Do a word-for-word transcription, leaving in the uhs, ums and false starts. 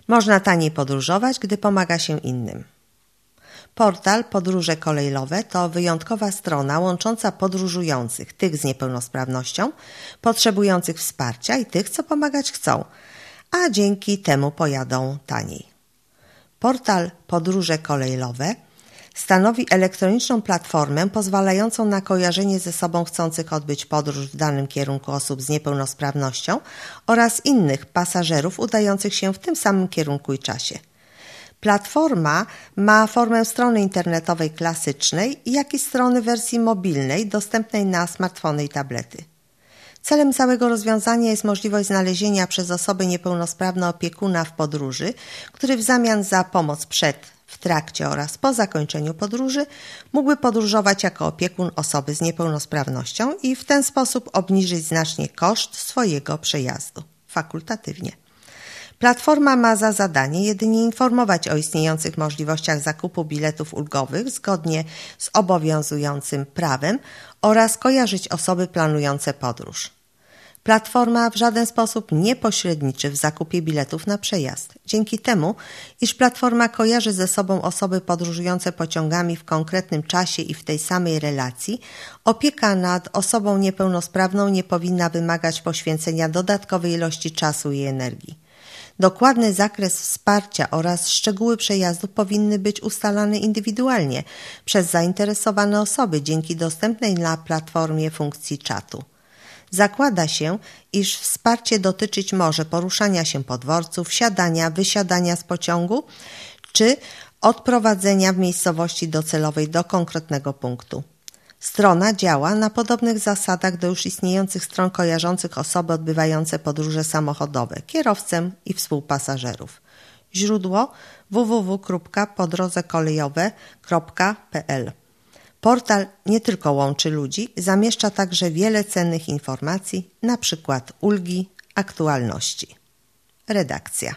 Można taniej podróżować, gdy pomaga się innym. Portal Podróże Kolejowe to wyjątkowa strona łącząca podróżujących, tych z niepełnosprawnością, potrzebujących wsparcia i tych, co pomagać chcą, a dzięki temu pojadą taniej. Portal Podróże Kolejowe stanowi elektroniczną platformę pozwalającą na kojarzenie ze sobą chcących odbyć podróż w danym kierunku osób z niepełnosprawnością oraz innych pasażerów udających się w tym samym kierunku i czasie. Platforma ma formę strony internetowej klasycznej, jak i strony wersji mobilnej dostępnej na smartfony i tablety. Celem całego rozwiązania jest możliwość znalezienia przez osoby niepełnosprawne opiekuna w podróży, który w zamian za pomoc przed, w trakcie oraz po zakończeniu podróży mógłby podróżować jako opiekun osoby z niepełnosprawnością i w ten sposób obniżyć znacznie koszt swojego przejazdu, fakultatywnie. Platforma ma za zadanie jedynie informować o istniejących możliwościach zakupu biletów ulgowych zgodnie z obowiązującym prawem oraz kojarzyć osoby planujące podróż. Platforma w żaden sposób nie pośredniczy w zakupie biletów na przejazd. Dzięki temu, iż platforma kojarzy ze sobą osoby podróżujące pociągami w konkretnym czasie i w tej samej relacji, opieka nad osobą niepełnosprawną nie powinna wymagać poświęcenia dodatkowej ilości czasu i energii. Dokładny zakres wsparcia oraz szczegóły przejazdu powinny być ustalane indywidualnie przez zainteresowane osoby dzięki dostępnej na platformie funkcji czatu. Zakłada się, iż wsparcie dotyczyć może poruszania się po dworcu, wsiadania, wysiadania z pociągu czy odprowadzenia w miejscowości docelowej do konkretnego punktu. Strona działa na podobnych zasadach do już istniejących stron kojarzących osoby odbywające podróże samochodowe, kierowcę i współpasażerów. Źródło w w w kropka podróżekolejowe kropka p l. Portal nie tylko łączy ludzi, zamieszcza także wiele cennych informacji, na przykład ulgi, aktualności. Redakcja.